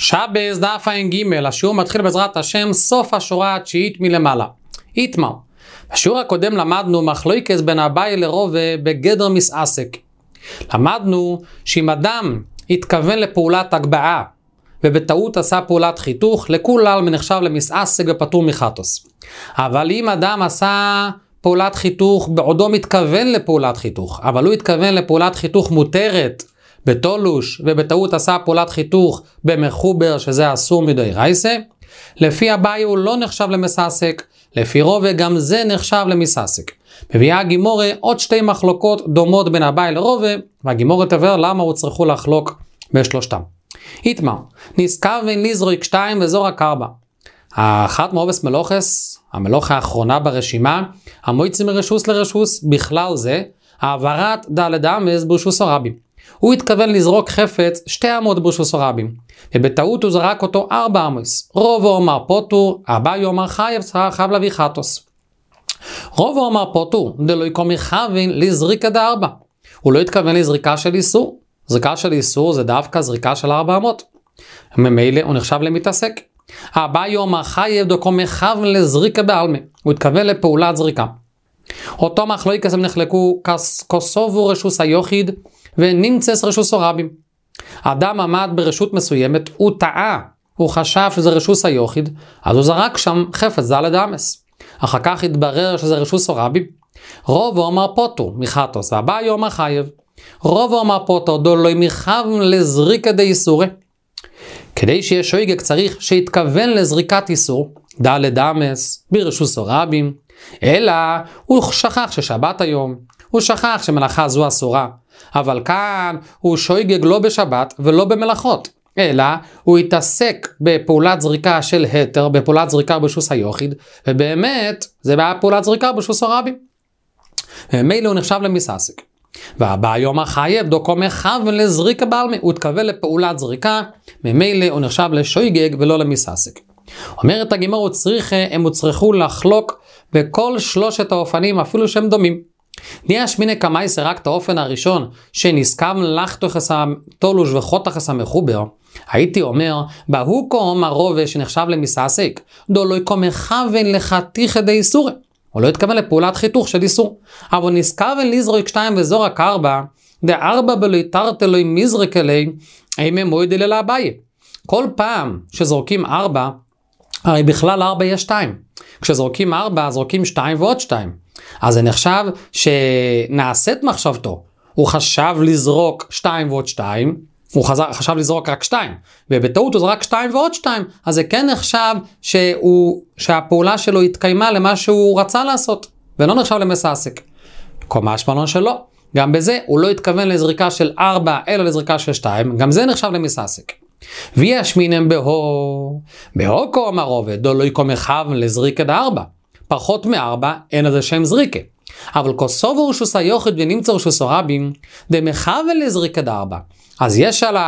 שבס דף ע"ג, השיעור מתחיל בעזרת השם סוף השורה התשיעית מלמעלה. איתמר, בשיעור הקודם למדנו מחלוקת בין אביי לרובה בגדר מסעסק. למדנו שאם אדם התכוון לפעולת הגבהה ובטעות עשה פעולת חיתוך, לכולל נחשב למסעסק ופטור מחטוס. אבל אם אדם עשה פעולת חיתוך בעודו מתכוון לפעולת חיתוך, אבל הוא התכוון לפעולת חיתוך מותרת בתולוש, ובטעות עשה פעולת חיתוך במחובר, שזה אסור מדאורייתא, לפי אביי הוא לא נחשב למסעסק, לפי רובה גם זה נחשב למסעסק. מביאה הגימורה עוד שתי מחלוקות דומות בין אביי לרובה, והגימורה תבהיר למה הוא צריכו לחלוק בשלושתם. איתמר, נזכר לזרוק 2 וזורק 4. האחת מאובס מלוכס, המלוכה האחרונה ברשימה, המויצא מרשוס לרשוס, בכלל זה העברת ד' אמס ברשוס הרבים. הוא התכוון לזרוק חפץ 2 אמות ברשוס הרבים, ובטעות הוא זרק אותו 4 אמות. רוב אומר פוטור, אביי אומר חייב להביא חטוס. רוב אומר פוטור, דלא יקום מכוון לזריקה ד4. הוא לא התכוון לזריקה של איסור. זריקה של איסור זה דווקא זריקה של 4 אמות. ממילא הוא נחשב למתעסק. אביי אומר חייב דקום מכוון לזריקה בעלמא. הוא התכוון לפעולת זריקה. אותו מחלוקת הם נחלקו כוסובו רשוס היחיד ונמצס רשוס הרבים. אדם עמד ברשות מסוימת, הוא טעה, הוא חשב שזה רשוס היחיד, אז הוא זרק שם חפץ ד' אמס. אחר כך התברר שזה רשוס הרבים. רוב אומר פוטור מחטוס, אביי אומר חייב. רוב אומר פוטור דלא מכוון לזריקה דאיסורי. כדי שיהיה שויגק צריך שיתכוון לזריקת איסור, ד' אמס, ברשוס הרבים, אלא הוא שכח ששבת היום, הוא שכח שמלאכה זו אסורה, אבל כאן הוא שויגג לא בשבת ולא במלאכות, אלא הוא התעסק בפעולת זריקה של היתר, בפעולת זריקה ברשוס היחיד, ובאמת זה פעולת זריקה ברשוס הרבים. ומילא הוא נחשב למסעסק. והאביי אומר חייב דקום מכוון לזריקה בעלמא, הוא התכוון לפעולת זריקה, ממילא הוא נחשב לשויגג ולא למסעסק. אומרת הגימורה הם הוצרכו לחלוק בכל 3 האופנים אפילו שהם דומים. ניאש מיני קמייס רק את האופן הראשון שנסכם לחתוך תולוש וחותך המחובר, הייתי אומר בהוא קום הרובה שנחשב למסעסק דלא יקום מכוון לחתיך דאיסורי, הוא לא התכוון לפעולת חיתוך של איסור, אבל נזכוון לזרוק 2 וזורק 4 ד4 בלא תרתי לו מזרק אלי אימא מוידי לאביי. כל פעם שזורקים 4, הרי בכלל 4 יש 2. כשזורקים 4, זורקים 2 ועוד 2. אז זה נחשב שנעשית מחשבתו. הוא חשב לזרוק 2 ועוד 2, הוא חשב לזרוק רק 2, ובטעות הוא זרק 2 ועוד 2, אז זה כן נחשב שהפעולה שלו התקיימה למה שהוא רצה לעשות, ולא נחשב למסעסק. קומה שמלון שלו, גם בזה הוא לא התכוון לזריקה של 4, אלא לזריקה של 2, גם זה נחשב למסעסק. וישמינם בהו קום הרובה דלא יקום מכוון לזריקה ד4. פחות מ4 אין לזה שם זריקה. אבל כוסובו רשוס היחיד ונמצא רשוס הרבים דמכוון לזריקה ד4. אז יש על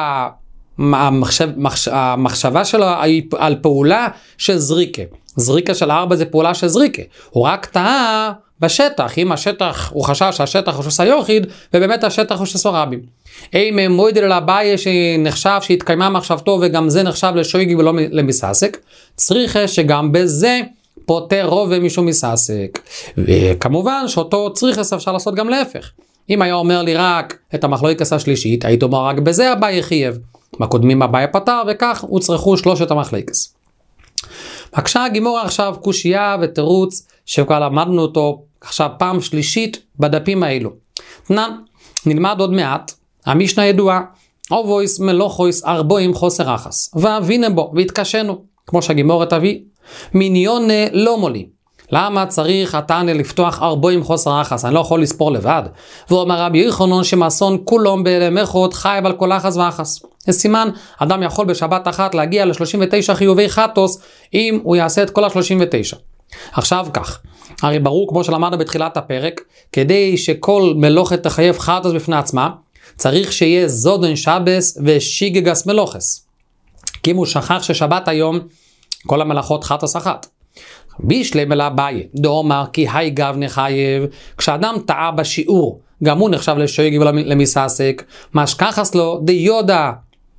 המחשבה שלו על פעולה של זריקה. זריקה של 4 זה פעולה של זריקה. הוא רק טעה בשטח. אם השטח, הוא חשב שהשטח הוא רשוס היחיד, ובאמת השטח הוא רשוס הרבים. אם מוידי לאביי שנחשב שהתקיימה מחשבתו וגם זה נחשב לשויגג ולא למסעסק, צריך שגם בזה פוטר רובה משום מסעסק. וכמובן שאותו צריך אפשר לעשות גם להפך. אם היה אומר לי רק את המחלוקת השלישית, היית אומר רק בזה אביי חייב. בקודמים אביי פטר, וכך הוא צריכו 3 המחלוקת. בבקשה הגימורה עכשיו קושייה ותירוץ שכבר למדנו אותו עכשיו פעם שלישית בדפים האלו. נלמד עוד מעט, המשנה ידועה, אובויס מלוכויס 40 חוסר אחס, ואבינה בו והתקשנו, כמו שהגימורה תביא, מיניונה לא מולי. למה צריך התנא לפתוח 40 חוסר אחס? אני לא יכול לספור לבד. ואומר רבי יוחנן שמאסון כולם בלמחות חייב על כל אחס ואחס. זה סימן, אדם יכול בשבת אחת להגיע ל39 חיובי חטוס, אם הוא יעשה את כל ה39. עכשיו כך, הרי ברור כמו שלמדנו בתחילת הפרק, כדי שכל מלוכת תחייב חטוס בפני עצמה, צריך שיהיה זודן שבס ושיגגס מלוכס. כי אם הוא שכח ששבת היום, כל המלאכות חטוס אחת. בישלם אל אביי, דאמר כי היי גבנה חייב, כשאדם טעה בשיעור, גם הוא נחשב לשויגג ולמסעסק, משכחס לו דיודה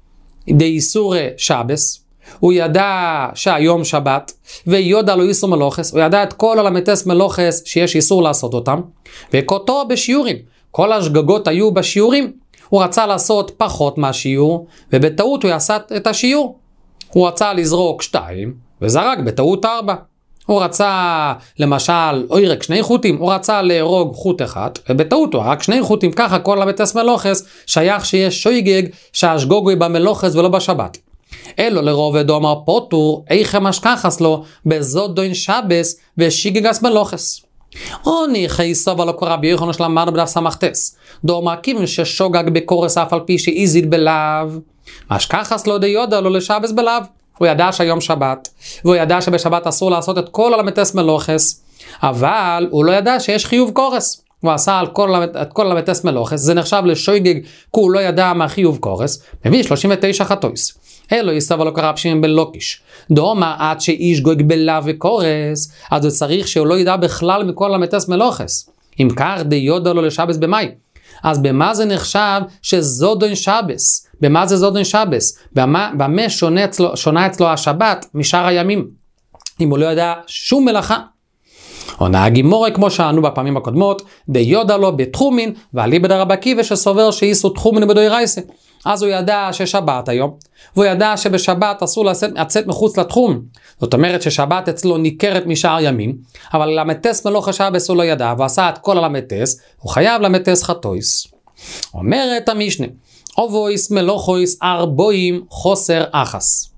דאיסור שבס, הוא ידע שהיום שבת, ויודע לו איסור מלוכס, הוא ידע את כל הלמתס מלוכס שיש איסור לעשות אותם, וכותו בשיעורים, כל השגגות היו בשיעורים, הוא רצה לעשות פחות מהשיעור, ובטעות הוא יעשה את השיעור. הוא רצה לזרוק 2, וזרק בטעות 4. הוא רצה, למשל, אוירק 2 חוטים, הוא רצה להרוג חוט אחד, ובטעות הוא רק 2 חוטים, ככה כל המתס מלוכס שייך שיש שויגג שהשגוגוי במלוכס ולא בשבת. אלו לרובד דומר פוטור, איכם אשכחס לו, בזודוין שבס ושיגגס מלוכס. עוני חייסוב על הקורא ביוחנו שלמדנו בדף סמכתס. דומר כיוון ששוגג בקורס אף על פי שאיזית בלאו. אשכחס לו דיודה לו לשבס בלאו. הוא ידע שהיום שבת, והוא ידע שבשבת אסור לעשות את כל הלמתס מלוכס, אבל הוא לא ידע שיש חיוב קורס. הוא עשה את כל הלמתס מלוכס, זה נחשב לשויגג, כי הוא לא ידע מה חיוב קורס, מביא 39 חטויס. אלו יסתבר לו קרב שימן בלוקיש. דומה עד שאיש גויג בלה וקורס, אז הוא צריך שהוא לא ידע בכלל מכל הלמתס מלוכס. אם כך דיודה לו לשבס במאי. אז במה זה נחשב שזודון שבס? במה זה זודון שבס? במה שונה אצלו השבת משאר הימים? אם הוא לא ידע שום מלאכה. עונה הגימורה כמו שענו בפעמים הקודמות, דיודה לו בתחומין, ועלי בדרבא עקיבא שסובר שאיסור תחומין בדאורייסה. אז הוא ידע ששבת היום, והוא ידע שבשבת אסור לצאת מחוץ לתחום. זאת אומרת ששבת אצלו ניכרת משאר ימים, אבל למתס מלוך השבס הוא לא ידע, ועשה את כל הלמתס, הוא חייב למתס חטויס. אומרת המשנה, אובויס מלוכויס ארבוים חוסר אחס.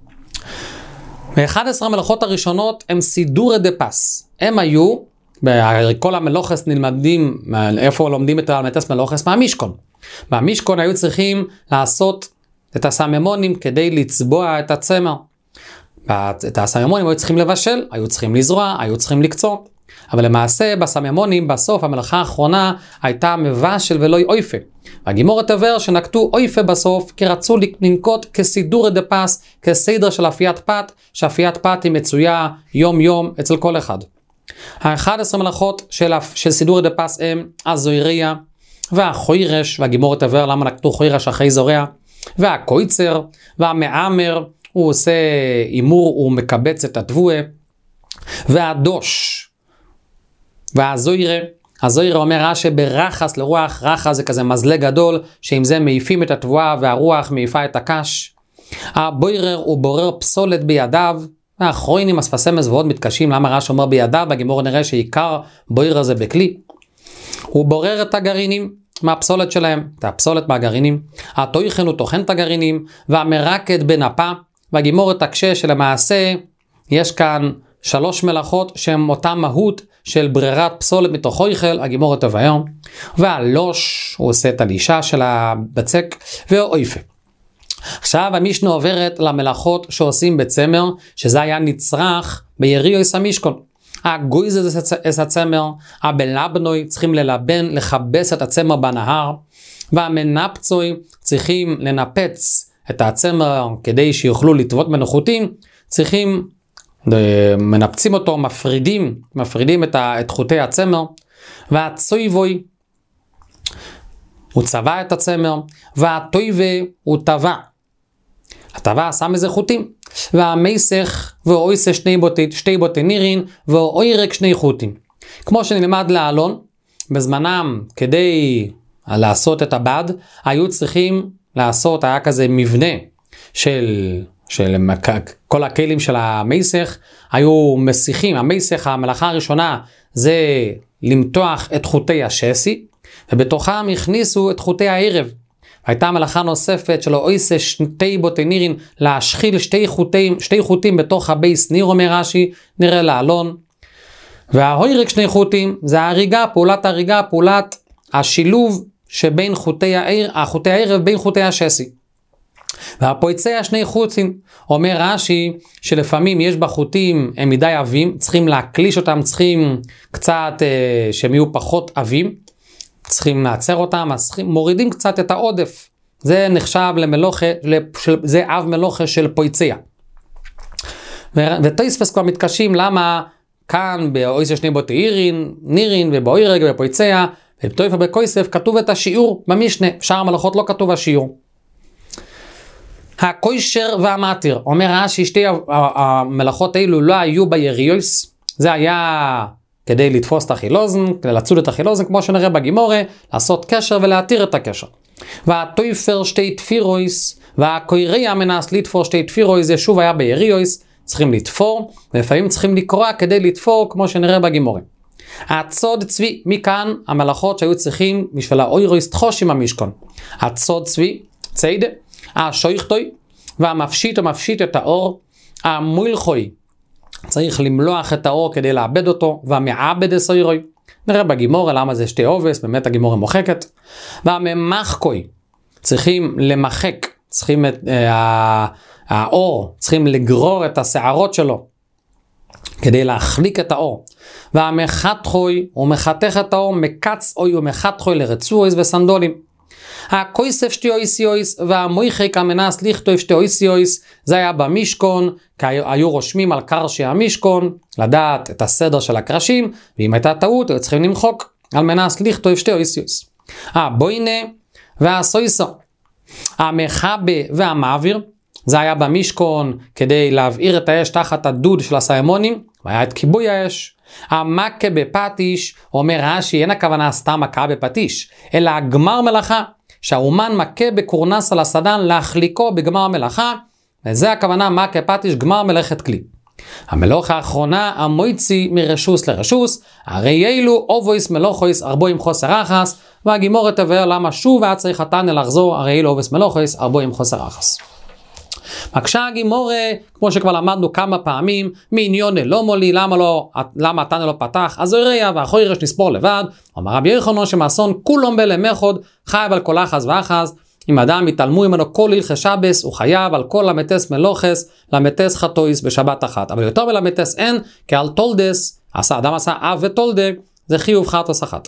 ב-11 המלאכות הראשונות הם סידורי דה פס. הם היו, כל המלוכס נלמדים, איפה לומדים את המתס מלוכס? מהמשכון. במשכון היו צריכים לעשות את הסממונים כדי לצבוע את הצמר. את הסממונים היו צריכים לבשל, היו צריכים לזרוע, היו צריכים לקצור. אבל למעשה בסממונים בסוף המלאכה האחרונה הייתה מבשל ולא אויפה. והגימורת תבהר שנקטו אויפה בסוף כי רצו לנקוט כסידור דה פס, כסדר של אפיית פת, שאפיית פת היא מצויה יום יום אצל כל אחד. ה-11 מלאכות של סידור דה פס הם הזויריה, והחוירש, והגימורת תבהר למה נקטו חוירש אחרי זורע, והקויצר, והמאמר, הוא עושה אימור, הוא מקבץ את התבואה, והדוש, והזוירה, הזוירה אומר רש"י ברחס לרוח, רחס זה כזה מזלג גדול, שעם זה מעיפים את התבואה והרוח מעיפה את הקש. הבוירר הוא בורר פסולת בידיו, האחרונים הספסמס ועוד מתקשים למה רש"י אומר בידיו, בגימור נראה שעיקר בוירר זה בכלי. הוא בורר את הגרעינים מהפסולת שלהם, את הפסולת מהגרעינים, התוכן הוא טוחן את הגרעינים, והמרקד בנפה, והגימור תקשה שלמעשה יש כאן 3 מלאכות שהן אותה מהות של ברירת פסולת מתוך אוכל, הגימור תבהר, והלוש הוא עושה את הלישה של הבצק, והאויפה. עכשיו המשנה עוברת למלאכות שעושים בצמר, שזה היה נצרך ביריו יש המשכון. הגויז את הצמר, הבלבנוי צריכים ללבן, לחבס את הצמר בנהר, והמנפצוי צריכים לנפץ את הצמר כדי שיוכלו לטוות מנוחותים, צריכים, מנפצים אותו, מפרידים את חוטי הצמר, והצויבוי הוא צבע את הצמר, והטויבה הוא טבע. הטבע שם איזה חוטים, והמסך ואויסה 2 בוטי נירין, ואוירק 2 חוטים. כמו שנלמד לעלון, בזמנם כדי לעשות את הבד, היו צריכים לעשות, היה כזה מבנה של כל הכלים של המסך, היו מסיכים, המסך, המלאכה הראשונה זה למתוח את חוטי השסי, ובתוכם הכניסו את חוטי הערב. הייתה מלאכה נוספת שלו אויסה 2 בוטי נירין, להשחיל 2 חוטים בתוך הבייס ניר אומר רש"י, נראה לעלון. וההוירק 2 חוטים זה ההריגה, פעולת ההריגה, פעולת השילוב שבין חוטי הערב בין חוטי השסי. והפויציה 2 חוטים, אומר רש"י שלפעמים יש בחוטים הם מדי עבים, צריכים להקליש אותם, צריכים קצת שהם יהיו פחות עבים, צריכים לעצר אותם, אז מורידים קצת את העודף. זה נחשב למלוכה, זה אב מלוכה של פויציה. ותוספות כבר מתקשים למה כאן באויסה 2 בוטי נירין ובאוירק ובפויציה, ובתוספות בקויסף כתוב את השיעור במשנה, שאר המלאכות לא כתוב השיעור. הקוישר והמתיר, אומר רש"י, שתי המלאכות האלו לא היו ביריוס, זה היה כדי לתפוס את החילוזן, כדי לצוד את החילוזן, כמו שנראה בגימורה, לעשות קשר ולהתיר את הקשר. והטויפר שתי תפירויס, והקויריה מנס לתפור שתי תפירויס, זה שוב היה ביריוס, צריכים לתפור, ולפעמים צריכים לקרוע כדי לתפור, כמו שנראה בגימורה. הצוד צבי, מכאן המלאכות שהיו צריכים בשביל האוירויס תחוש עם המשכון. הצוד צבי, ציידה, השויכטוי, והמפשיט המפשיט את האור, המולחוי, צריך למלוח את האור כדי לאבד אותו, והמעבד הסוירוי, נראה בגימורה למה זה שתי אובס, באמת הגימורה מוחקת, והממחקוי, צריכים למחק, צריכים את האור, צריכים לגרור את השערות שלו, כדי להחליק את האור, והמחתכוי, הוא מחתך את האור, מקץ אוי ומחתכוי לרצויס וסנדולים, הקויסף שתי אויסיויס והמויחק המנס לכתוב שתי אויסיויס, זה היה במשכון, כי היו רושמים על קרשי המשכון, לדעת את הסדר של הקרשים, ואם הייתה טעות, היו צריכים למחוק על מנס לכתוב שתי אויסיויס. הבוינה והסויסו, המחבה והמעביר, זה היה במשכון כדי להבעיר את האש תחת הדוד של הסיימונים, והיה את כיבוי האש. המכה בפטיש, אומר רש"י, אין הכוונה סתם מכה בפטיש, אלא הגמר מלאכה, שהאומן מכה בקורנס על הסדן להחליקו בגמר מלאכה, וזה הכוונה מכה פטיש, גמר מלאכת כלי. המלאכה האחרונה, המויצי מרשוס לרשוס, הרי אלו אובויס מלוכויס ארבו עם חוסר אחס, והגימורת תבהר למה שוב היה צריך התנא לחזור, הרי אלו אובויס מלוכויס ארבו עם חוסר אחס. מקשה הגימורה, כמו שכבר למדנו כמה פעמים, מעניון לא מולי, למה התנא לא פתח, אז זויריה והחוירש נספור לבד, אומר רבי יוחנן שמאסון כולם בלמחוד, חייב על כל אחז ואחז, אם אדם יתעלמו ממנו כל הלכי שבס, הוא חייב על כל למתס מלוכס, למתס חטויס בשבת אחת, אבל יותר מלמתס אין, כי על תולדס, אדם עשה אב ותולדה, זה חיוב חטוס אחת.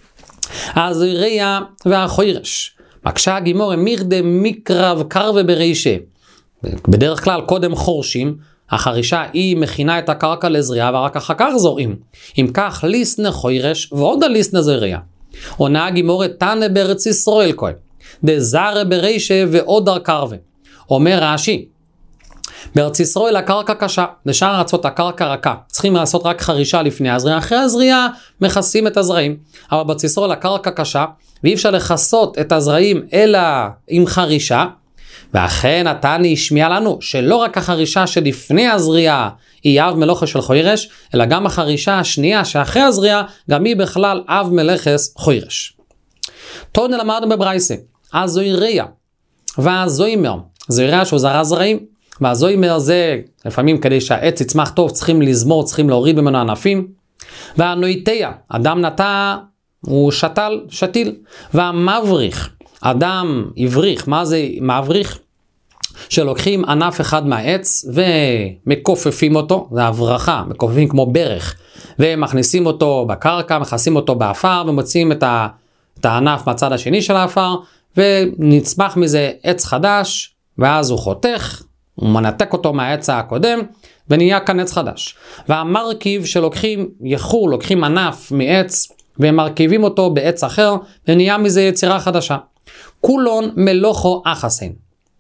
אז זויריה והחוירש, מקשה הגימורה מירדה מקרב קרבה ברישה, בדרך כלל קודם חורשים, החרישה היא מכינה את הקרקע לזריעה ורק אחר כך זורעים. אם כך ליסנה חוירש ועוד הליסנה זריעה. עונה הגימורה תנא בארץ ישראל כהן. דזרע ברישה ועוד דר קרבה. אומר רש"י, בארץ ישראל הקרקע קשה, בשאר ארצות הקרקע רכה. צריכים לעשות רק חרישה לפני הזריעה, אחרי הזריעה מכסים את הזרעים. אבל בארץ ישראל הקרקע קשה, ואי אפשר לכסות את הזרעים אלא עם חרישה, ואכן התנא השמיע לנו שלא רק החרישה שלפני הזריעה היא אב מלוכה של חוירש, אלא גם החרישה השנייה שאחרי הזריעה גם היא בכלל אב מלכס חוירש. תודה למדנו בברייסה, הזויריה והזוימר, זויריה שהוא זרע זרעים, והזוימר זה לפעמים כדי שהעץ יצמח טוב צריכים לזמור, צריכים להוריד ממנו ענפים, והנויטיה, אדם נטע הוא שתיל, והמבריך, אדם הבריך, מה זה מבריך? שלוקחים ענף אחד מהעץ ומקופפים אותו, זה הברכה, מקופפים כמו ברך, ומכניסים אותו בקרקע, מכניסים אותו באפר, ומוצאים את הענף מהצד השני של האפר, ונצמח מזה עץ חדש, ואז הוא חותך, הוא מנתק אותו מהעץ הקודם, ונהיה כאן עץ חדש. והמרכיב שלוקחים יחור, לוקחים ענף מעץ, ומרכיבים אותו בעץ אחר, ונהיה מזה יצירה חדשה. כולון מלוכו אחסן.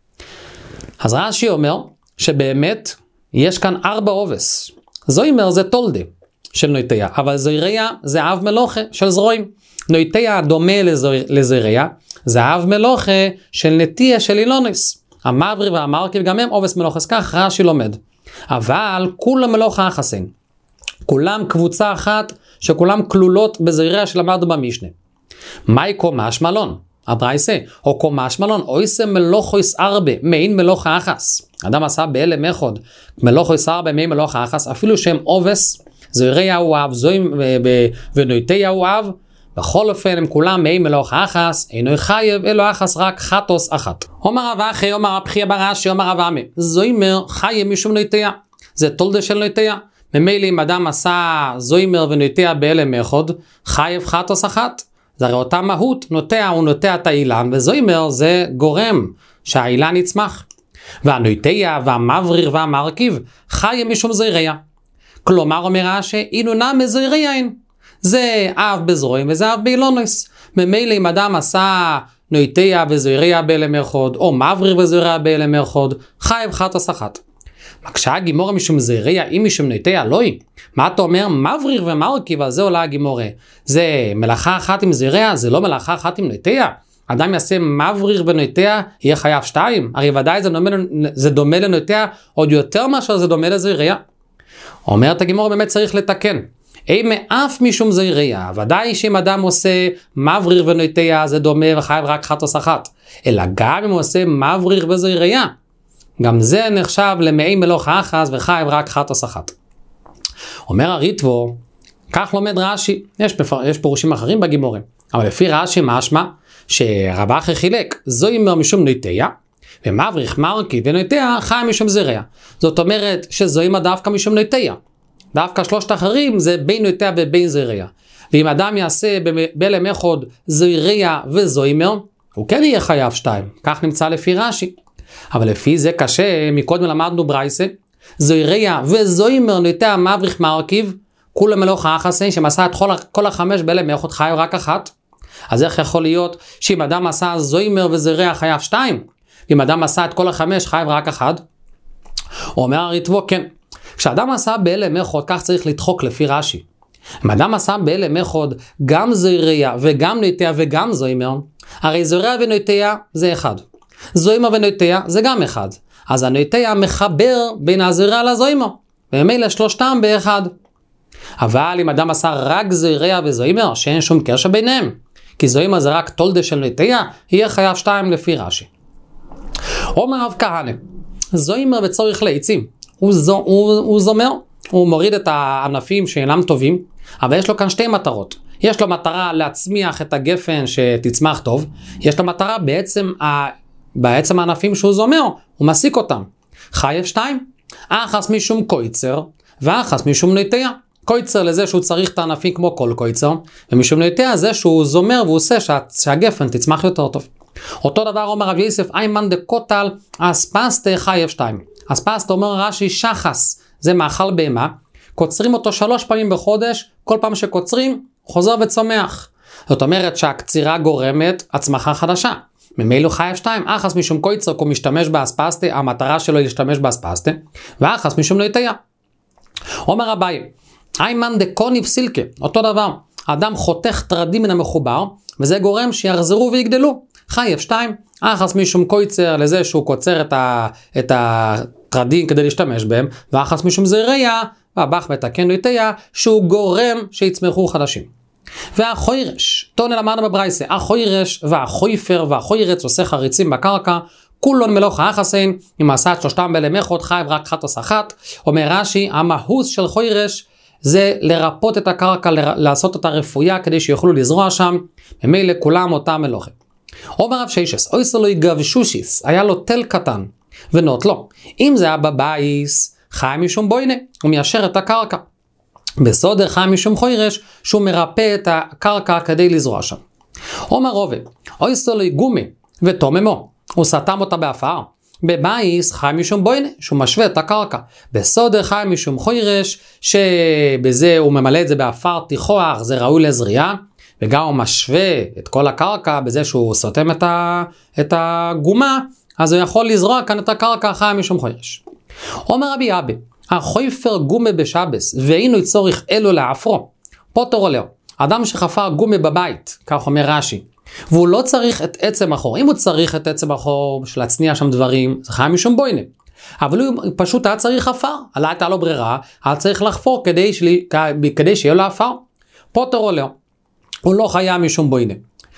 אז רש"י אומר שבאמת יש כאן 4 אובס. זוימר זה תולדה של נויטיה, אבל זויריה זה אב מלוכה של זרועים. נויטיה דומה לזויריה, זה אב מלוכה של נטיה של אילונס. המברי והמרכיב גם הם אובס מלוכס, כך רש"י לומד. אבל כולם מלוכה אחסן. כולם קבוצה אחת שכולם כלולות בזויריה שלמדנו במשנה. מהי קומש מלון? הברייסה, או קומש מלון, אויסה מלוכויס ארבה, מעין מלוכה אחס. אדם עשה באלם אחד, מלוכויס ארבה, מעין מלוכה אחס, אפילו שהם אובס, זויריה הוא אב, ונויטיה הוא אב, בכל אופן הם כולם מעין מלוכה אחס, אינו חייב, אלו אחס רק חטוס אחת. אומר רב אחי, אומר רב חייא ברש"י, אומר רב עמי, זוימר חייב משום נויטיה, זה תולדה של נויטיה. ממילא אם אדם עשה זוימר ונויטיה באלם אחד, חייב חטוס אחת. זה הרי אותה מהות, נוטע הוא נוטע את האילן, וזוימר זה גורם שהאילן יצמח. והנוטע והמבריר והמרכיב חי משום זויריה. כלומר אומר רש"י, אינונה מזויריה אין. זה אב בזרועים וזה אב באילונוס. ממילא אם אדם עשה נויטיה וזויריה באלם אחד, או מבריך וזויריה באלם אחד, חייב חטוס אחת. מקשה הגימורה משום זויריה, אם משום נויטיה, לא היא. מה אתה אומר? מבריך ומרכיב, על זה עולה הגימורה. זה מלאכה אחת עם זויריה, זה לא מלאכה אחת עם נויטיה. אדם יעשה מבריך ונויטיה, יהיה חייב 2. הרי ודאי זה דומה לנויטיה, עוד יותר מאשר זה דומה לזויריה. אומרת הגימורה, באמת צריך לתקן. אין מאף משום זויריה, ודאי שאם אדם עושה מבריך ונויטיה, זה דומה וחייב רק חטוס אחת. אלא גם אם הוא עושה מבריך וזויריה, גם זה נחשב למעי מלוך האחז וחייב רק חטוס אחת. אומר הריטבו, כך לומד רש"י, יש פירושים אחרים בגימורה, אבל לפי רש"י משמע שרב אחי חילק זוימר משום נויטיה, ומבריך מרכיב ונויטיה חי משום זויריה. זאת אומרת שזוימר דווקא משום נויטיה. דווקא שלושת אחרים זה בין נויטיה ובין זויריה. ואם אדם יעשה באלם אחד זויריה וזוימר, הוא כן יהיה חייב 2. כך נמצא לפי רש"י. אבל לפי זה קשה, מקודם למדנו ברייסה, זויריה וזוימר נויטיה מבריך מרכיב, כולם מלוך האחסי שמסע את כל החמש באלם אחד חייב רק אחת. אז איך יכול להיות שאם אדם עשה זוימר וזויריה חייב 2? אם אדם עשה את כל החמש חייב רק אחד? אומר הריטבו, כן. כשאדם עשה באלם אחד, כך צריך לדחוק לפי רש"י. אם אדם עשה באלם אחד גם זויריה וגם נויטיה וגם זוימר, הרי זויריה ונויטיה זה אחד. זוימר ונויטיה זה גם אחד. אז הנויטיה מחבר בין הזויריה לזוימר. וממילא שלושתם באחד. אבל אם אדם עשה רק זויריה וזוימר, שאין שום קשר ביניהם, כי זוימר זה רק תולדה של נויטיה, יהיה חייב 2 לפי רש"י. אומר רב כהנא, זוימר בצורך לעצים. הוא זומר, הוא מוריד את הענפים שאינם טובים, אבל יש לו כאן 2 מטרות. יש לו מטרה להצמיח את הגפן שתצמח טוב, יש לו מטרה בעצם הענפים שהוא זומר, הוא מסיק אותם. חייב 2, אחס משום קויצר, ואחס משום נויטיה. קויצר לזה שהוא צריך את הענפים כמו כל קויצר, ומשום נויטיה זה שהוא זומר והוא עושה שהגפן תצמח יותר טוב. אותו דבר אומר רב יוסף, איימן דקוטל, אספסטה חייב 2. אספסטה אומר רש"י שחס, זה מאכל בהמה, קוצרים אותו 3 פעמים בחודש, כל פעם שקוצרים חוזר וצומח. זאת אומרת שהקצירה גורמת הצמחה חדשה. ממילא חייב 2, אחס משום קויצר, הוא משתמש באספסטה, המטרה שלו היא להשתמש באספסטה, ואחס משום נויטיה. אומר אביי, איימן דקוניב סילקה, אותו דבר, האדם חותך טרדים מן המחובר, וזה גורם שיחזרו ויגדלו. חייב 2, אחס משום קויצר לזה שהוא קוצר את הטרדים כדי להשתמש בהם, ואחס משום זויריה, והבח מתקן נויטיה, שהוא גורם שיצמחו חדשים. והחוירש, תונה למדנו בברייסה, החוירש והחויפר והחוירץ עושה חריצים בקרקע, כולון מלוך האחסין, אם עשה את שלושתם באלם אחד, חייב רק חטוס אחת. אומר רש"י, המהות של חוירש זה לרפות את הקרקע, לעשות אותה רפויה כדי שיוכלו לזרוע שם, ממילא כולם אותם מלוכים. אומר רב שיישס, אויסו לו יגבשושיס, היה לו תל קטן, ונות לו. אם זה היה בבייס, חי משום בוינה, הוא מיישר את הקרקע. בסודר חי משום חוירש, שהוא מרפא את הקרקע כדי לזרוע שם. אומר רובה, אויסו לו יגומי, ותוממו, הוא סתם אותה באפר. בבייס חי משום בוינה, שהוא משווה את הקרקע. בסודר חי משום חוירש, שבזה הוא ממלא את זה באפר תיכוח, זה ראוי לזריעה. וגם הוא משווה את כל הקרקע בזה שהוא סותם את הגומה, אז הוא יכול לזרוע כאן את הקרקע חי משום חוירש. אומר רבי אבי, החויפר גומה בשבס, ואינו צורך אלו לעפרו. פוטר עולהו, אדם שחפר גומה בבית, כך אומר רש"י, והוא לא צריך את עצם החור. אם הוא צריך את עצם החור בשביל להצניע שם דברים, זה חי משום בוינה. אבל הוא פשוט היה צריך חפר, הייתה לו ברירה, היה צריך לחפור כדי שיהיה לו עפר. פוטר עולהו. הוא לא חיה משום בוינה.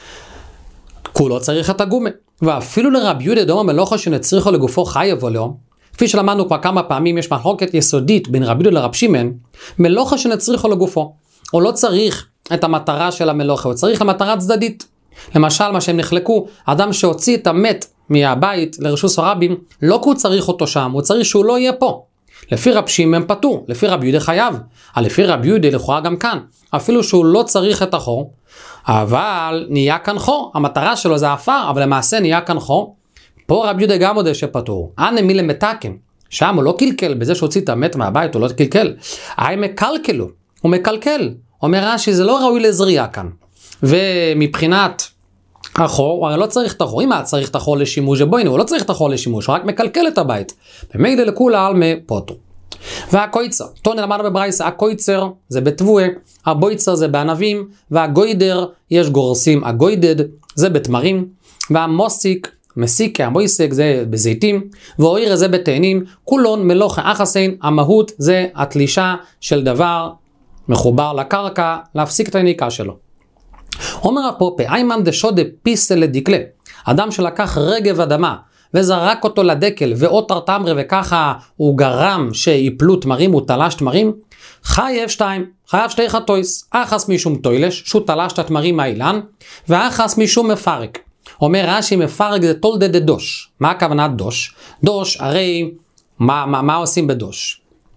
הוא לא צריך את הגומה. ואפילו לרבי יהודה דומה מלוכה שנצריכו לגופו חייב עולהו, כפי שלמדנו כבר כמה פעמים, יש מחלוקת יסודית בין רבי יהודה לרב שמעון, מלוכה שנצריכו לגופו. הוא לא צריך את המטרה של המלוכה, הוא צריך למטרה צדדית. למשל, מה שהם נחלקו, אדם שהוציא את המת מהבית לרשוס הרבים, לא כי הוא צריך אותו שם, הוא צריך שהוא לא יהיה פה. לפי רב שמעון פטור, לפי רבי יהודה חייב. לפי רבי יהודה לכאורה גם כאן. אפילו שהוא לא צריך את החור, אבל נהיה כאן חור. המטרה שלו זה עפר, אבל למעשה נהיה כאן חור. פה רבי יהודה גם מודה שפטור. אנא מילה מתקן. שם הוא לא קלקל, בזה שהוציא את המת מהבית הוא לא קלקל. מקלקלו, הוא מקלקל. אומר רש"י, זה לא ראוי לזריעה כאן. ומבחינת החור, הוא הרי לא צריך את החור, אם היה צריך את החור לשימוש ובוינו, הוא לא צריך את החור לשימוש, הוא רק מקלקל את הבית. במילא לכולה על מפוטו. והקויצר, תונה למדנו בברייסה, הקויצר זה בתבואה, הבויצר זה בענבים, והגוידר יש גורסים, הגוידד זה בתמרים, והמוסיק, מסיקה, המויסק זה בזיתים, ואויר זה בתאנים, כולון מלוך האחסין, המהות זה התלישה של דבר מחובר לקרקע, להפסיק את הניקה שלו. אומר הפופה, איימן דשודה פיסל לדקלה, אדם שלקח רגב אדמה, וזרק אותו לדקל, ואותר תמרה, וככה הוא גרם שיפלו תמרים, הוא תלש תמרים, חייב שתי חטויס, אחס משום טוילש, שהוא תלש את התמרים מהאילן, ואחס משום מפרק. אומר רש"י, מפרק זה תולדה דדוש. מה הכוונה דוש? דוש, הרי מה עושים בדוש?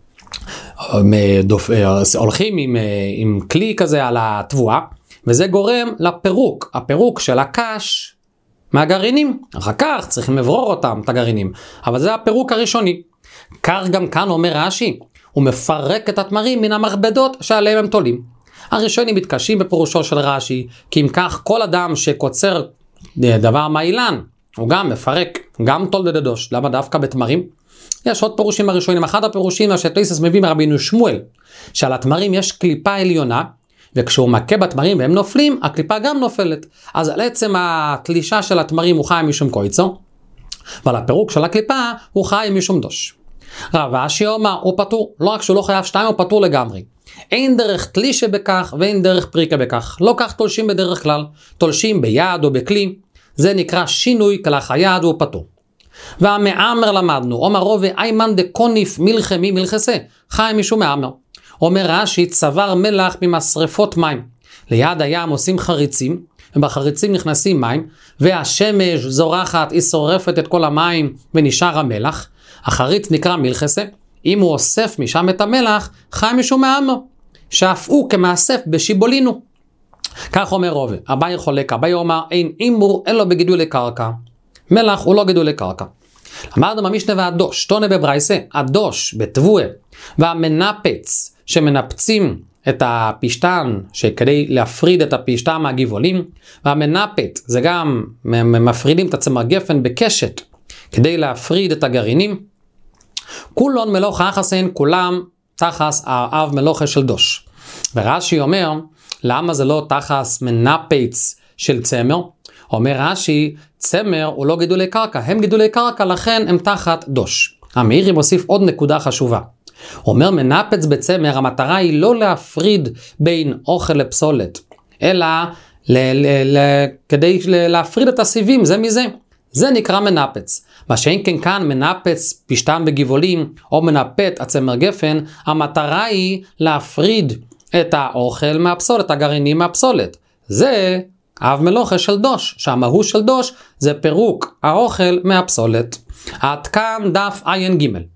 הולכים עם כלי כזה על התבואה, וזה גורם לפירוק, הפירוק של הקש מהגרעינים. אחר כך צריכים לברור אותם, את הגרעינים, אבל זה הפירוק הראשוני. כך גם כאן אומר רש"י, הוא מפרק את התמרים מן המכבדות שעליהם הם תולים. הראשונים מתקשים בפירושו של רש"י, כי אם כך כל אדם שקוצר דבר מהאילן, הוא גם מפרק, גם תולדה דדוש. למה דווקא בתמרים? יש עוד פירושים הראשונים. אחד הפירושים שטייסס מביא מרבינו שמואל, שעל התמרים יש קליפה עליונה, וכשהוא מכה בתמרים והם נופלים, הקליפה גם נופלת. אז על עצם התלישה של התמרים הוא חי משום קויצו, ועל הפירוק של הקליפה הוא חי משום דוש. רב אשי אומר, הוא פטור, לא רק שהוא לא חייב שתיים, הוא פטור לגמרי. אין דרך תלישה בכך ואין דרך פריקה בכך. לא כך תולשים בדרך כלל, תולשים ביד או בכלי, זה נקרא שינוי כלח היד והוא פטור. והמאמר למדנו, אומר רובה איימן דקוניף מלחמי מלחסה, חי משום מאמר. אומר רש"י, צבר מלח ממשרפות מים. ליד הים עושים חריצים, ובחריצים נכנסים מים, והשמש זורחת, היא שורפת את כל המים ונשאר המלח. החריץ נקרא מלחסה, אם הוא אוסף משם את המלח, חי משום מאמר, שאף הוא כמאסף בשיבולינו. כך אומר רובה, אביי חולק, אביי אומר, אין אימור אלא בגידולי קרקע. מלח הוא לא גידולי קרקע. אמרנו במשנה והדוש, תונה בברייסה, הדוש בתבואה, והמנפץ שמנפצים את הפשטן, שכדי להפריד את הפשטן מהגבעולים, והמנפץ זה גם מפרידים את הצמר גפן בקשת, כדי להפריד את הגרעינים. כולון מלוך האחסין, כולם תחס האב מלוכה של דוש. ורש"י אומר, למה זה לא תחס מנפץ של צמר? אומר רש"י, צמר הוא לא גידולי קרקע, הם גידולי קרקע, לכן הם תחת דוש. המאירי מוסיף עוד נקודה חשובה. הוא אומר, מנפץ בצמר, המטרה היא לא להפריד בין אוכל לפסולת, אלא כדי להפריד את הסיבים, זה מזה. זה נקרא מנפץ. מה שאין כן כאן מנפץ פשטן בגבעולים, או מנפץ הצמר גפן, המטרה היא להפריד את האוכל מהפסולת, הגרעינים מהפסולת. זה אב מלוכה של דוש, שהמהות של דוש זה פירוק האוכל מהפסולת. עד כאן דף עין ג'.